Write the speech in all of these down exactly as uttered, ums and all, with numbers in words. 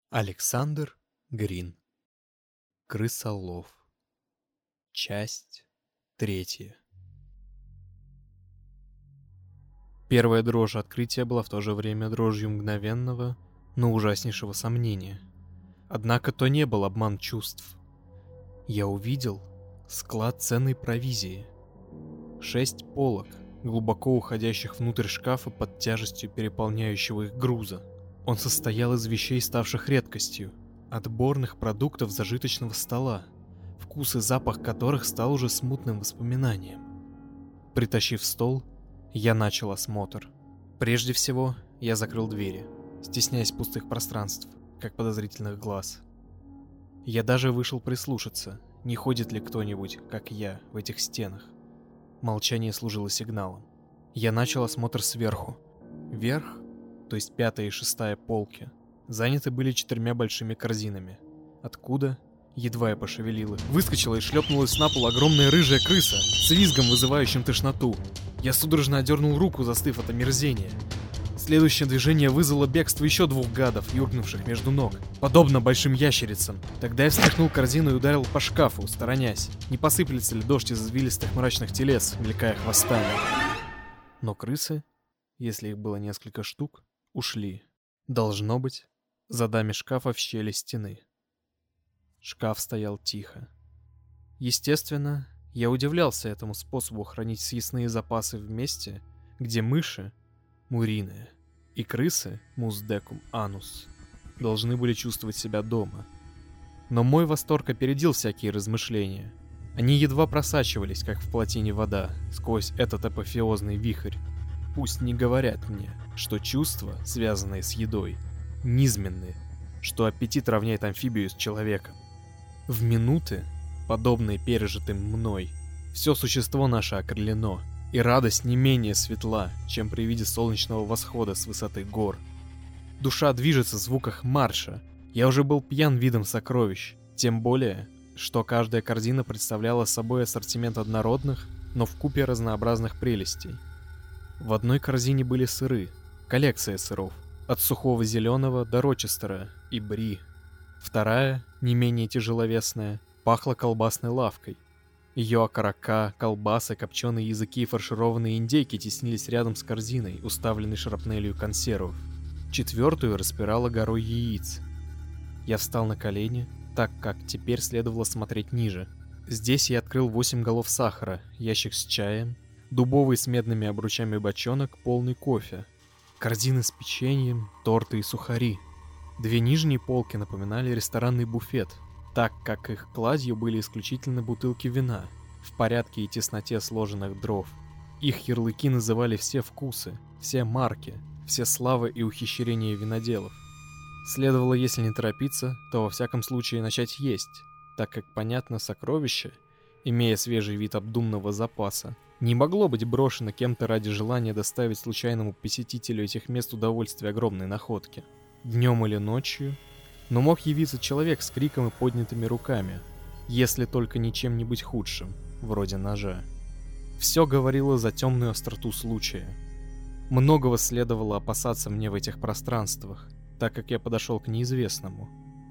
Александр Грин. Крысолов. Часть третья. Первая дрожь открытия была в то же время дрожью мгновенного, но ужаснейшего сомнения. Однако то не был обман чувств. Я увидел склад ценной провизии. Шесть полок, глубоко уходящих внутрь шкафа под тяжестью переполняющего их груза. Он состоял из вещей, ставших редкостью, отборных продуктов зажиточного стола, вкус и запах которых стал уже смутным воспоминанием. Притащив стол, я начал осмотр. Прежде всего, я закрыл двери, стесняясь пустых пространств, как подозрительных глаз. Я даже вышел прислушаться, не ходит ли кто-нибудь, как я, в этих стенах. Молчание служило сигналом. Я начал осмотр сверху. Вверх, то есть пятая и шестая полки, заняты были четырьмя большими корзинами. Откуда, едва я пошевелил их, выскочила и шлепнулась на пол огромная рыжая крыса с визгом, вызывающим тошноту. Я судорожно одернул руку, застыв от омерзения. Следующее движение вызвало бегство еще двух гадов, юркнувших между ног, подобно большим ящерицам. Тогда я встряхнул корзину и ударил по шкафу, сторонясь, не посыплется ли дождь из извилистых мрачных телес, мелькая хвостами. Но крысы, если их было несколько штук, ушли. Должно быть, за дами шкафа в щели стены. Шкаф стоял тихо. Естественно, я удивлялся этому способу хранить съестные запасы в месте, где мыши, муриные, и крысы, муздекум анус, должны были чувствовать себя дома. Но мой восторг опередил всякие размышления. Они едва просачивались, как в плотине вода, сквозь этот апофеозный вихрь. Пусть не говорят мне, что чувства, связанные с едой, низменны, что аппетит равняет амфибию с человеком. В минуты, подобные пережитым мной, все существо наше окрылено, и радость не менее светла, чем при виде солнечного восхода с высоты гор. Душа движется в звуках марша. Я уже был пьян видом сокровищ, тем более, что каждая корзина представляла собой ассортимент однородных, но вкупе разнообразных прелестей. В одной корзине были сыры, коллекция сыров, от сухого зеленого до рочестера и бри. Вторая, не менее тяжеловесная, пахла колбасной лавкой. Ее окорока, колбасы, копченые языки и фаршированные индейки теснились рядом с корзиной, уставленной шрапнелью консервов. Четвертую распирала горой яиц. Я встал на колени, так как теперь следовало смотреть ниже. Здесь я открыл восемь голов сахара, ящик с чаем, дубовый с медными обручами бочонок, полный кофе, корзины с печеньем, торты и сухари. Две нижние полки напоминали ресторанный буфет, так как их кладью были исключительно бутылки вина, в порядке и тесноте сложенных дров. Их ярлыки называли все вкусы, все марки, все славы и ухищрения виноделов. Следовало, если не торопиться, то во всяком случае начать есть, так как, понятно, сокровище, имея свежий вид обдуманного запаса, не могло быть брошено кем-то ради желания доставить случайному посетителю этих мест удовольствие огромной находки. Днем или ночью, но мог явиться человек с криком и поднятыми руками, если только не чем-нибудь худшим, вроде ножа. Все говорило за темную остроту случая. Многого следовало опасаться мне в этих пространствах, так как я подошел к неизвестному.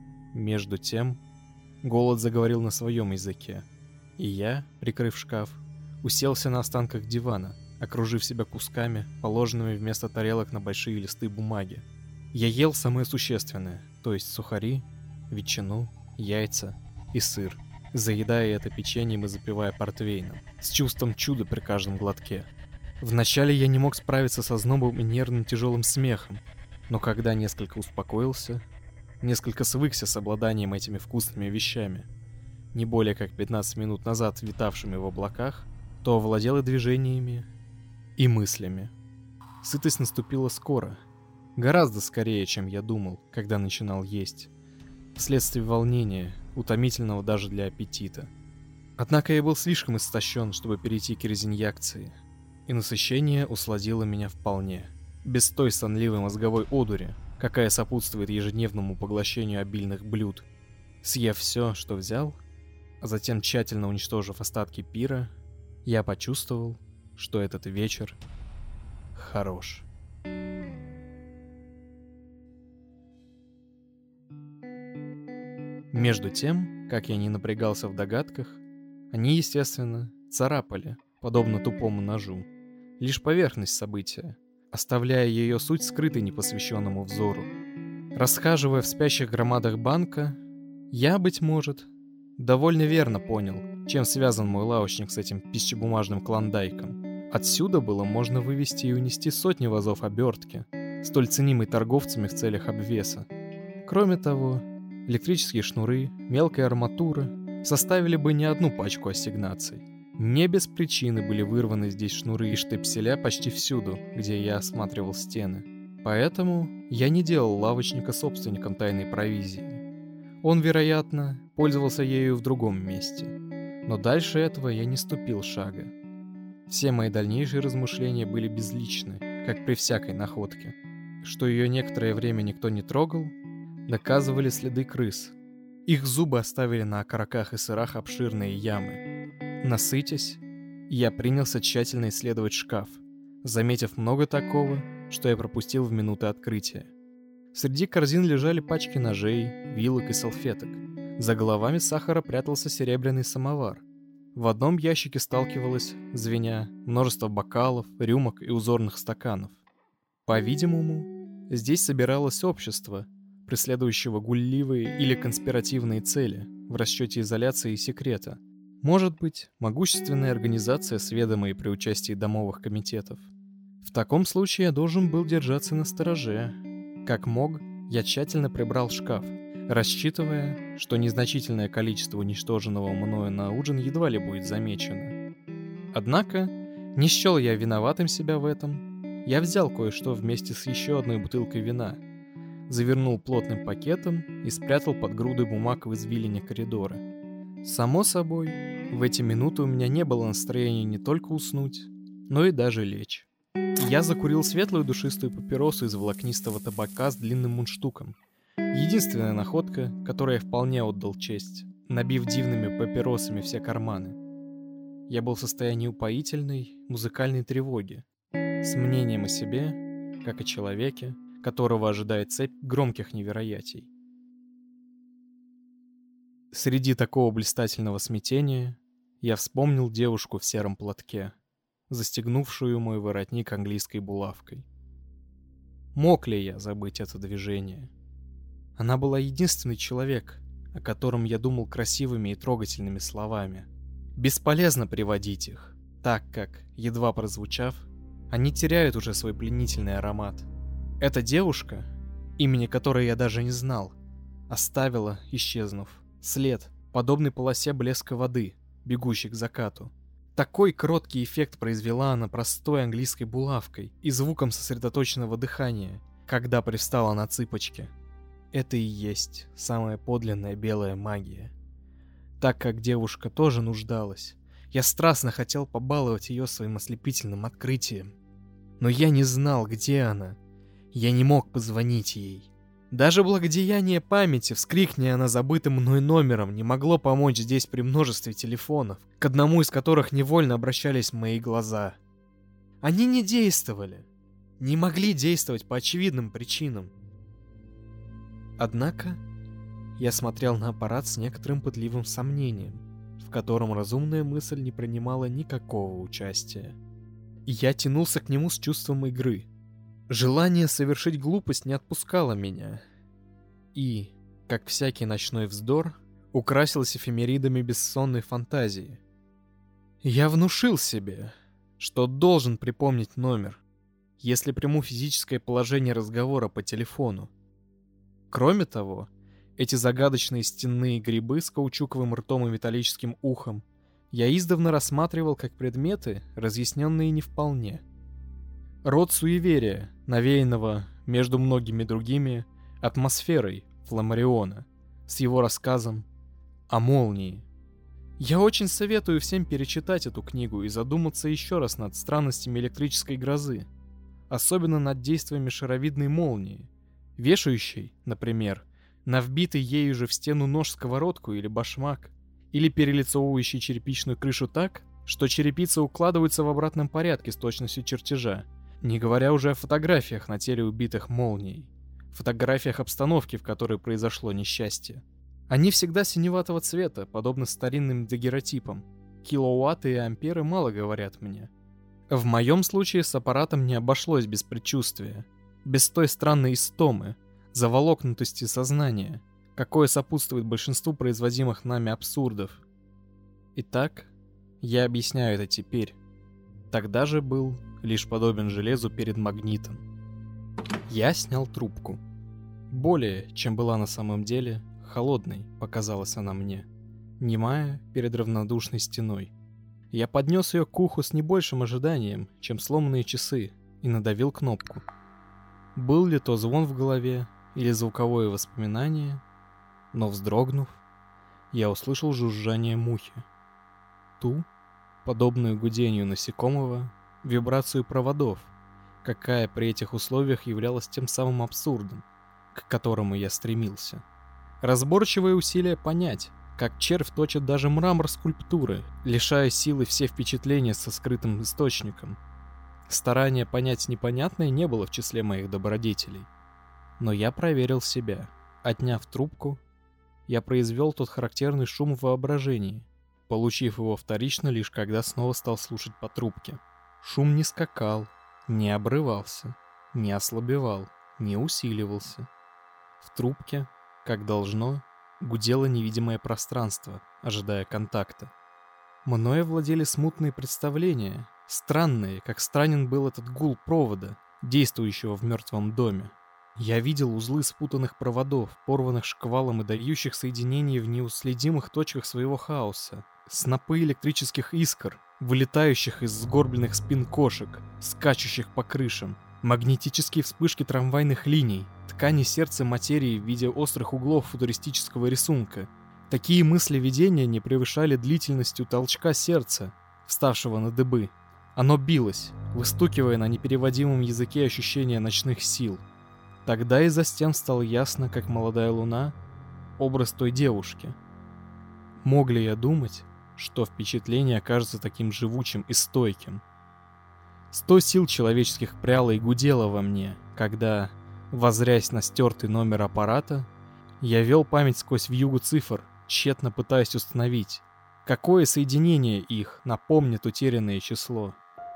Между тем, голод заговорил на своем языке, и я, прикрыв шкаф, уселся на останках дивана, окружив себя кусками, положенными вместо тарелок на большие листы бумаги. Я ел самое существенное, то есть сухари, ветчину, яйца и сыр, заедая это печеньем и запивая портвейном, с чувством чуда при каждом глотке. Вначале я не мог справиться со знобом и нервным тяжелым смехом, но когда несколько успокоился, несколько свыкся с обладанием этими вкусными вещами, не более как пятнадцать минут назад витавшими в облаках, то овладел и движениями, и мыслями. Сытость наступила скоро, гораздо скорее, чем я думал, когда начинал есть, вследствие волнения, утомительного даже для аппетита. Однако я был слишком истощен, чтобы перейти к резиньякции, и насыщение усладило меня вполне, без той сонливой мозговой одури, какая сопутствует ежедневному поглощению обильных блюд. Съев все, что взял, а затем тщательно уничтожив остатки пира, я почувствовал, что этот вечер хорош. Между тем, как я не напрягался в догадках, они, естественно, царапали, подобно тупому ножу, лишь поверхность события, оставляя ее суть скрытой непосвященному взору. Расхаживая в спящих громадах банка, я, быть может, довольно верно понял, чем связан мой лавочник с этим пищебумажным клондайком. Отсюда было можно вывести и унести сотни вазов обертки, столь ценимой торговцами в целях обвеса. Кроме того, электрические шнуры, мелкая арматура составили бы не одну пачку ассигнаций. Не без причины были вырваны здесь шнуры и штепселя почти всюду, где я осматривал стены. Поэтому я не делал лавочника собственником тайной провизии. Он, вероятно, пользовался ею в другом месте. Но дальше этого я не ступил шага. Все мои дальнейшие размышления были безличны, как при всякой находке. Что ее некоторое время никто не трогал, доказывали следы крыс. Их зубы оставили на окороках и сырах обширные ямы. Насытясь, я принялся тщательно исследовать шкаф, заметив много такого, что я пропустил в минуты открытия. Среди корзин лежали пачки ножей, вилок и салфеток. За головами сахара прятался серебряный самовар. В одном ящике сталкивалось, звеня, множество бокалов, рюмок и узорных стаканов. По-видимому, здесь собиралось общество, преследующего гульливые или конспиративные цели в расчете изоляции и секрета. Может быть, могущественная организация с ведомой при участии домовых комитетов. В таком случае я должен был держаться настороже. Как мог, я тщательно прибрал шкаф, рассчитывая, что незначительное количество уничтоженного мною на ужин едва ли будет замечено. Однако, не счел я виноватым себя в этом. Я взял кое-что вместе с еще одной бутылкой вина, завернул плотным пакетом и спрятал под грудой бумаг в извилине коридора. Само собой, в эти минуты у меня не было настроения не только уснуть, но и даже лечь. Я закурил светлую душистую папиросу из волокнистого табака с длинным мундштуком. Единственная находка, которой я вполне отдал честь, набив дивными папиросами все карманы. Я был в состоянии упоительной, музыкальной тревоги, с мнением о себе, как о человеке, которого ожидает цепь громких невероятий. Среди такого блистательного смятения я вспомнил девушку в сером платке, застегнувшую мой воротник английской булавкой. Мог ли я забыть это движение? Она была единственный человек, о котором я думал красивыми и трогательными словами. Бесполезно приводить их, так как, едва прозвучав, они теряют уже свой пленительный аромат. Эта девушка, имени которой я даже не знал, оставила, исчезнув, след, подобный полосе блеска воды, бегущей к закату. Такой кроткий эффект произвела она простой английской булавкой и звуком сосредоточенного дыхания, когда привстала на цыпочки. Это и есть самая подлинная белая магия. Так как девушка тоже нуждалась, я страстно хотел побаловать ее своим ослепительным открытием. Но я не знал, где она. Я не мог позвонить ей. Даже благодеяние памяти, вскрикни она забытым мной номером, не могло помочь здесь при множестве телефонов, к одному из которых невольно обращались мои глаза. Они не действовали. Не могли действовать по очевидным причинам. Однако, я смотрел на аппарат с некоторым пытливым сомнением, в котором разумная мысль не принимала никакого участия. И я тянулся к нему с чувством игры. Желание совершить глупость не отпускало меня. И, как всякий ночной вздор, украсилось эфемеридами бессонной фантазии. Я внушил себе, что должен припомнить номер, если приму физическое положение разговора по телефону. Кроме того, эти загадочные стенные грибы с каучуковым ртом и металлическим ухом я издавна рассматривал как предметы, разъясненные не вполне. Род суеверия, навеянного, между многими другими, атмосферой Фламариона, с его рассказом о молнии. Я очень советую всем перечитать эту книгу и задуматься еще раз над странностями электрической грозы, особенно над действиями шаровидной молнии, вешающей, например, на вбитый ею же в стену нож-сковородку или башмак, или перелицовывающей черепичную крышу так, что черепица укладывается в обратном порядке с точностью чертежа, не говоря уже о фотографиях на теле убитых молнией, фотографиях обстановки, в которой произошло несчастье. Они всегда синеватого цвета, подобно старинным дагеротипам. Киловатты и амперы мало говорят мне. В моем случае с аппаратом не обошлось без предчувствия, без той странной истомы, заволокнутости сознания, какое сопутствует большинству производимых нами абсурдов. Итак, я объясняю это теперь. Тогда же был лишь подобен железу перед магнитом. Я снял трубку. Более, чем была на самом деле, холодной показалась она мне, немая перед равнодушной стеной. Я поднес ее к уху с не большим ожиданием, чем сломанные часы, и надавил кнопку. Был ли то звон в голове или звуковое воспоминание, но, вздрогнув, я услышал жужжание мухи. Ту, подобную гудению насекомого, вибрацию проводов, какая при этих условиях являлась тем самым абсурдом, к которому я стремился. Разборчивое усилие понять, как червь точит даже мрамор скульптуры, лишая силы все впечатления со скрытым источником. Старание понять непонятное не было в числе моих добродетелей. Но я проверил себя. Отняв трубку, я произвел тот характерный шум в воображении, получив его вторично лишь когда снова стал слушать по трубке. Шум не скакал, не обрывался, не ослабевал, не усиливался. В трубке, как должно, гудело невидимое пространство, ожидая контакта. Мною владели смутные представления, странные, как странен был этот гул провода, действующего в мертвом доме. Я видел узлы спутанных проводов, порванных шквалом и дающих соединений в неуследимых точках своего хаоса, снопы электрических искр, вылетающих из сгорбленных спин кошек, скачущих по крышам, магнетические вспышки трамвайных линий, ткани сердца материи в виде острых углов футуристического рисунка. Такие мысли видения не превышали длительностью толчка сердца, вставшего на дыбы. Оно билось, выстукивая на непереводимом языке ощущения ночных сил. Тогда из-за стен стало ясно, как молодая луна, образ той девушки. Мог ли я думать, что впечатление окажется таким живучим и стойким? Сто сил человеческих пряло и гудело во мне, когда, воззрясь на стертый номер аппарата, я вел память сквозь вьюгу цифр, тщетно пытаясь установить, какое соединение их напомнит утерянное число.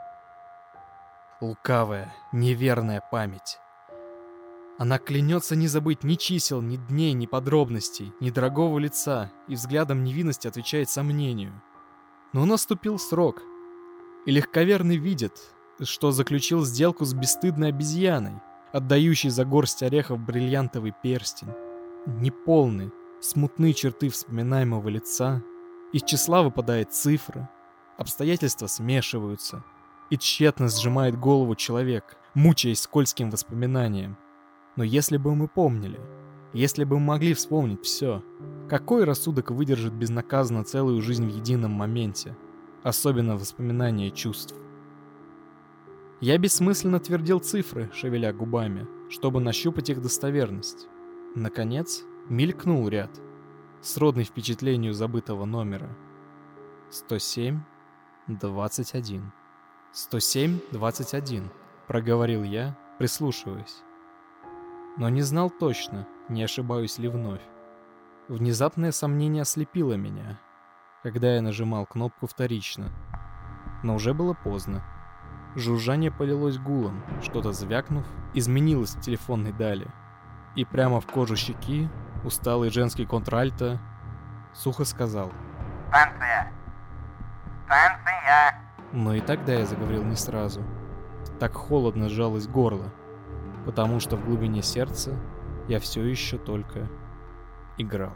Лукавая, неверная память. Она клянется не забыть ни чисел, ни дней, ни подробностей, ни дорогого лица, и взглядом невинности отвечает сомнению. Но наступил срок, и легковерный видит, что заключил сделку с бесстыдной обезьяной, отдающей за горсть орехов бриллиантовый перстень. Неполны, смутны черты вспоминаемого лица, из числа выпадает цифра, обстоятельства смешиваются, и тщетно сжимает голову человек, мучаясь скользким воспоминанием. Но если бы мы помнили, если бы мы могли вспомнить все, какой рассудок выдержит безнаказанно целую жизнь в едином моменте, особенно воспоминания чувств? Я бессмысленно твердил цифры, шевеля губами, чтобы нащупать их достоверность. Наконец, мелькнул ряд, сродный впечатлению забытого номера. сто семь двадцать один. сто семь двадцать один, проговорил я, прислушиваясь. Но не знал точно, не ошибаюсь ли вновь. Внезапное сомнение ослепило меня, когда я нажимал кнопку вторично. Но уже было поздно. Жужжание полилось гулом, что-то звякнув, изменилось в телефонной дали. И прямо в кожу щеки усталый женский контральто сухо сказал: «Станция! Станция!» Но и тогда я заговорил не сразу. Так холодно сжалось горло, потому что в глубине сердца я все еще только играл.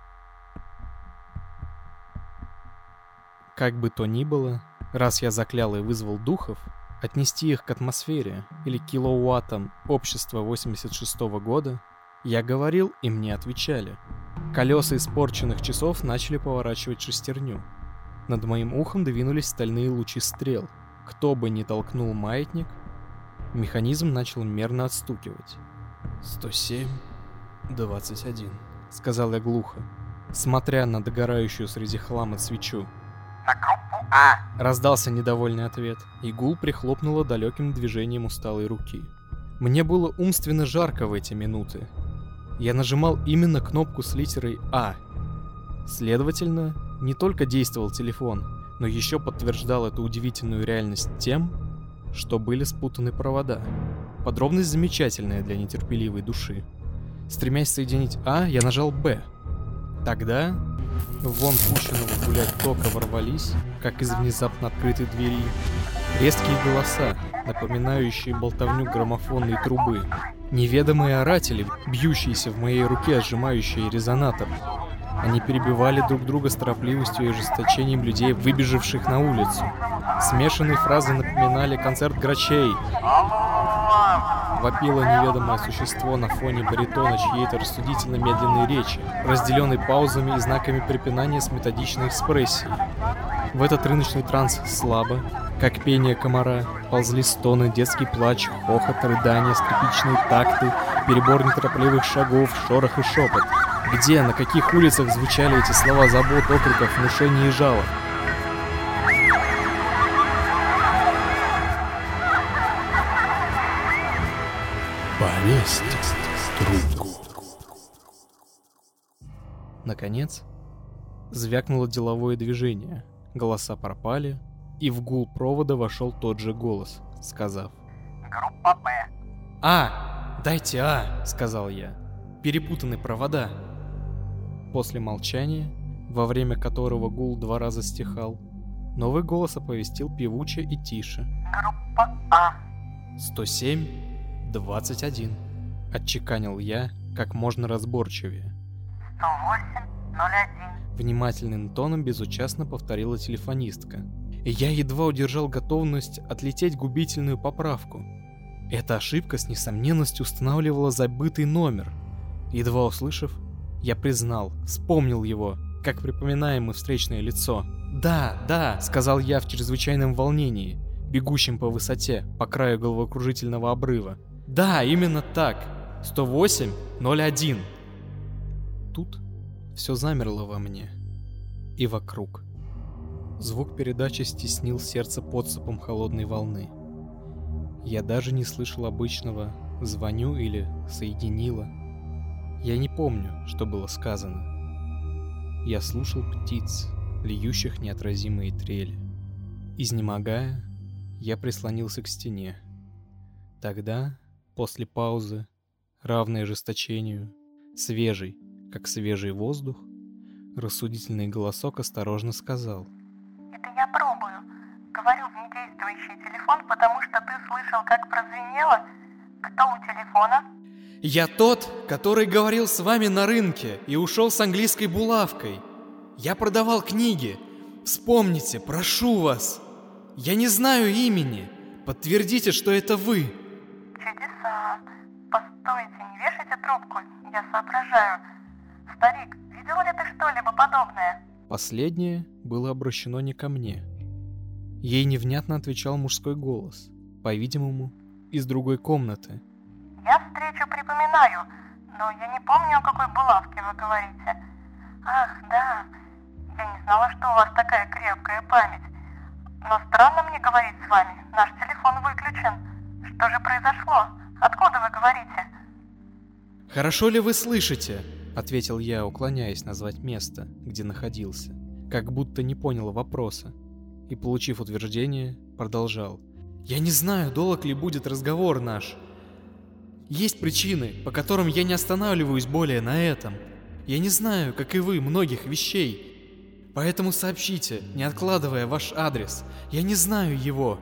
Как бы то ни было, раз я заклял и вызвал духов, отнести их к атмосфере или киловаттам общества восемьдесят шестого года, я говорил, и мне отвечали. Колеса испорченных часов начали поворачивать шестерню. Над моим ухом двинулись стальные лучи стрел. Кто бы ни толкнул маятник, механизм начал мерно отстукивать. «сто семь двадцать один», — сказал я глухо, смотря на догорающую среди хлама свечу. «На группу А!» — раздался недовольный ответ, и гул прихлопнуло далеким движением усталой руки. Мне было умственно жарко в эти минуты. Я нажимал именно кнопку с литерой «А», Следовательно, не только действовал телефон, но еще подтверждал эту удивительную реальность тем, что были спутаны провода. Подробность замечательная для нетерпеливой души. Стремясь соединить А, я нажал Б. Тогда вон пущенного гулять тока ворвались, как из внезапно открытой двери, резкие голоса, напоминающие болтовню граммофонной трубы. Неведомые оратели, бьющиеся в моей руке, сжимающие резонатор. Они перебивали друг друга с торопливостью и ожесточением людей, выбежавших на улицу. Смешанные фразы напоминали концерт грачей. Вопило неведомое существо на фоне баритона чьей-то рассудительно медленной речи, разделенной паузами и знаками препинания с методичной экспрессией. В этот рыночный транс слабо, как пение комара, ползли стоны, детский плач, хохот, рыдания, скрипичные такты, перебор неторопливых шагов, шорох и шепот. Где, на каких улицах звучали эти слова забот, окриков, внушений и жалоб? Повесьте трубку. Наконец, звякнуло деловое движение. Голоса пропали, и в гул провода вошел тот же голос, сказав: Группа Б. «А! Дайте А!» — сказал я. «Перепутаны провода». После молчания, во время которого гул два раза стихал, новый голос оповестил певуче и тише. Группа А. «сто семь двадцать один», — отчеканил я как можно разборчивее. сто восемь ноль один. Внимательным тоном безучастно повторила телефонистка. И я едва удержал готовность отлететь губительную поправку. Эта ошибка с несомненностью устанавливала забытый номер. Едва услышав, я признал, вспомнил его, как припоминаемое встречное лицо. «Да, да», — сказал я в чрезвычайном волнении, бегущем по высоте, по краю головокружительного обрыва. «Да, именно так. сто восемь ноль один». Тут все замерло во мне и вокруг. Звук передачи стеснил сердце подступом холодной волны. Я даже не слышал обычного «звоню» или «соединила». Я не помню, что было сказано. Я слушал птиц, льющих неотразимые трели. Изнемогая, я прислонился к стене. Тогда, после паузы, равной ожесточению, свежий, как свежий воздух, рассудительный голосок осторожно сказал: Это я пробую. Говорю в недействующий телефон, потому что ты слышал, как прозвенело. Кто у телефона? «Я тот, который говорил с вами на рынке и ушел с английской булавкой. Я продавал книги. Вспомните, прошу вас. Я не знаю имени. Подтвердите, что это вы». Чудеса. Постойте, не вешайте трубку. Я соображаю. Старик, видел ли ты что-либо подобное? Последнее было обращено не ко мне. Ей невнятно отвечал мужской голос, по-видимому, из другой комнаты. Я встречу припоминаю, но я не помню, о какой булавке вы говорите. Ах, да, я не знала, что у вас такая крепкая память. Но странно мне говорить с вами, наш телефон выключен. Что же произошло? Откуда вы говорите? «Хорошо ли вы слышите?» — ответил я, уклоняясь назвать место, где находился, как будто не понял вопроса, и, получив утверждение, продолжал. «Я не знаю, долг ли будет разговор наш. Есть причины, по которым я не останавливаюсь более на этом. Я не знаю, как и вы, многих вещей. Поэтому сообщите, не откладывая ваш адрес. Я не знаю его».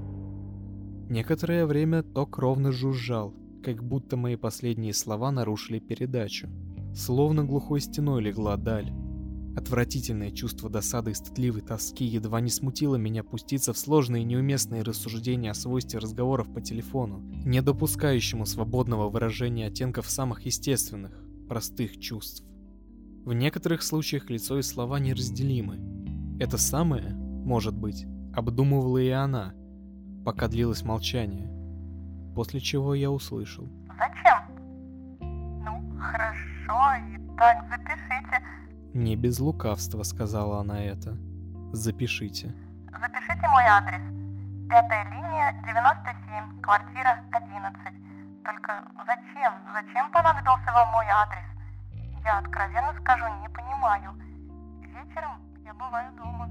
Некоторое время ток ровно жужжал, как будто мои последние слова нарушили передачу. Словно глухой стеной легла даль. Отвратительное чувство досады и стыдливой тоски едва не смутило меня пуститься в сложные и неуместные рассуждения о свойстве разговоров по телефону, не допускающему свободного выражения оттенков самых естественных, простых чувств. В некоторых случаях лицо и слова неразделимы. Это самое, может быть, обдумывала и она, пока длилось молчание, после чего я услышал. Зачем? Ну, хорошо, итак, запишите. «Не без лукавства», — сказала она это. «Запишите». Запишите мой адрес. Пятая линия, девяносто семь, квартира одиннадцать. Только зачем? Зачем понадобился вам мой адрес? Я откровенно скажу, не понимаю. вечером я бываю дома.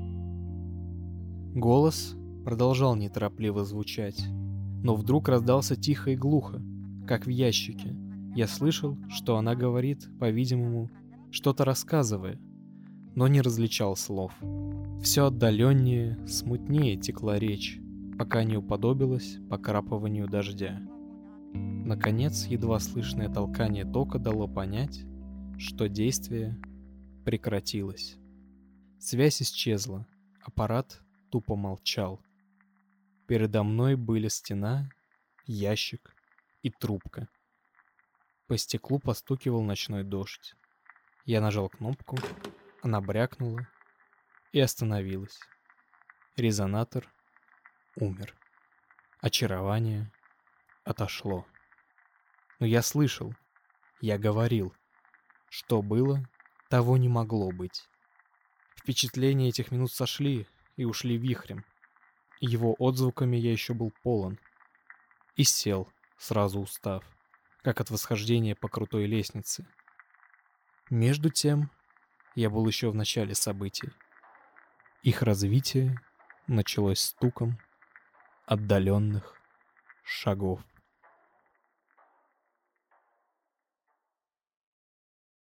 Голос продолжал неторопливо звучать, но вдруг раздался тихо и глухо, как в ящике. Я слышал, что она говорит, по-видимому, что-то рассказывая, но не различал слов. Все отдаленнее, смутнее текла речь, пока не уподобилась покрапыванию дождя. Наконец, едва слышное толкание тока дало понять, что действие прекратилось. Связь исчезла, аппарат тупо молчал. Передо мной были стена, ящик и трубка. По стеклу постукивал ночной дождь. Я нажал кнопку, она брякнула и остановилась. Резонатор умер. Очарование отошло. Но я слышал, я говорил. Что было, того не могло быть. Впечатления этих минут сошли и ушли вихрем. Его отзвуками я еще был полон. И сел, сразу устав, как от восхождения по крутой лестнице. Между тем, я был еще в начале событий. Их развитие началось стуком отдаленных шагов.